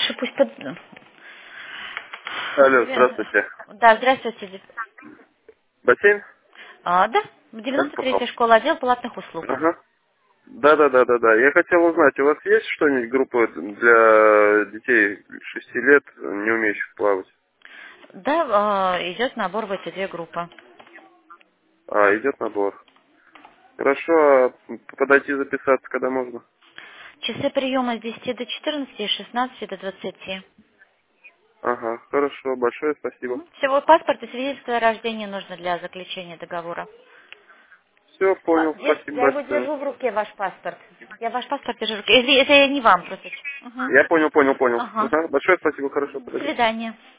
лучше пусть под... Алло, здравствуйте. Да, здравствуйте. Бассейн? Да, в Скажите, 93-я пожалуйста. школа, отдел платных услуг. Ага. Да. Я хотел узнать, у вас есть что-нибудь, группа для детей 6 лет, не умеющих плавать? Да, идет набор в эти две группы. Идет набор. Хорошо, подойти записаться, когда можно? Часы приема с 10 до 14 и с 16 до 20. Ага, хорошо, большое спасибо. Всего паспорт и свидетельство о рождении нужно для заключения договора. Все, понял, спасибо Я его большое. держу в руке, ваш паспорт. Я ваш паспорт держу в руке. Это я не вам просто. Мгм. Я понял. Ага. Ага, большое спасибо, хорошо, До подойдите. свидания.